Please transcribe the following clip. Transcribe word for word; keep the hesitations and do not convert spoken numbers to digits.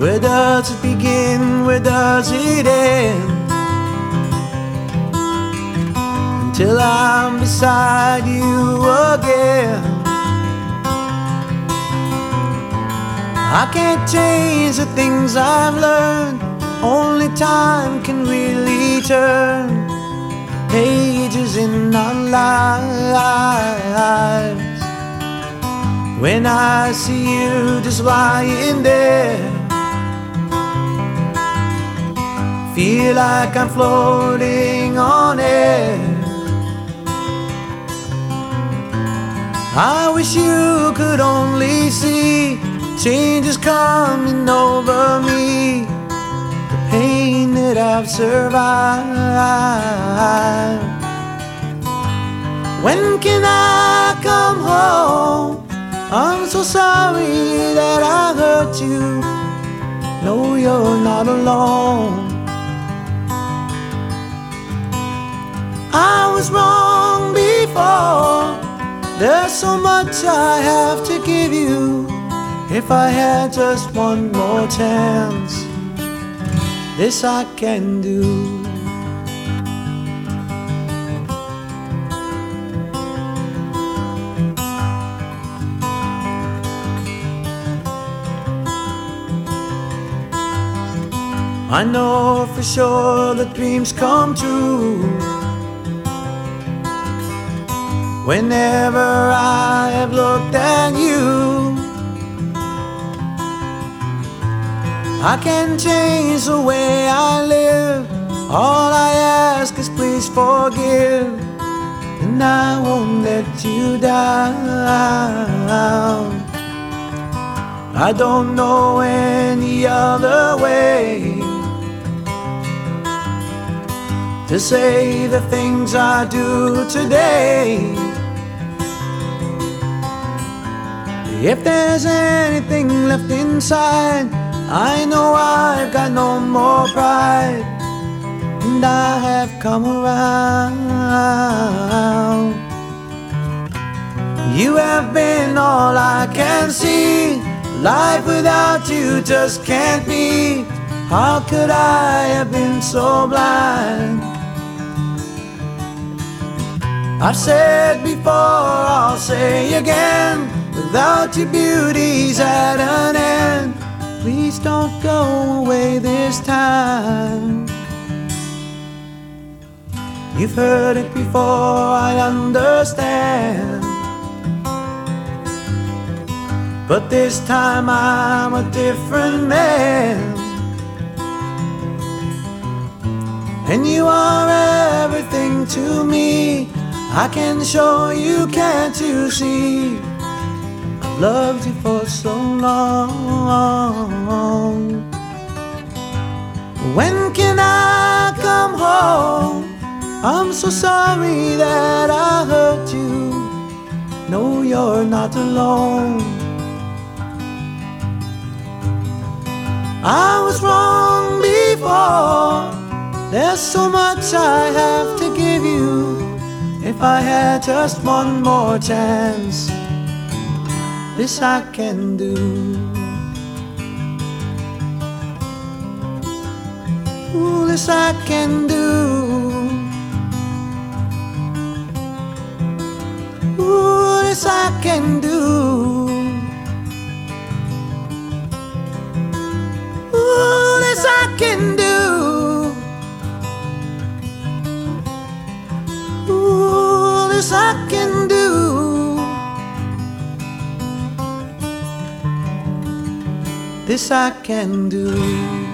Where does it begin? Where does it end? Until I'm beside you again. I can't change the things I've learned. Only time can really turn pages in our lives. When I see you just lying there, feel like I'm floating on air. I wish you could only see change is coming over me, the pain that I've survived. When can I come home? I'm so sorry that I hurt you. No, you're not alone. I was wrong before. There's so much I have to give you. If I had just one more chance, this I can do. I know for sure that dreams come true whenever I have looked at you. I can change the way I live. All I ask is please forgive, and I won't let you down. I don't know any other way to say the things I do today. If there's anything left inside, I know I've got no more pride, and I have come around. You have been all I can see. Life without you just can't be. How could I have been so blind? I've said before, I'll say again, without your beauty's at an end. Please don't go away this time. You've heard it before, I understand, but this time I'm a different man. And you are everything to me. I can show you, can't you see? I've loved you for so long. When can I come home? I'm so sorry that I hurt you. No, you're not alone. I was wrong before. There's so much I have to give you. If I had just one more chance, this I can do. Ooh, this I can do. Ooh, this I can do. Ooh, this I can do. Ooh, this I can do. This I can do.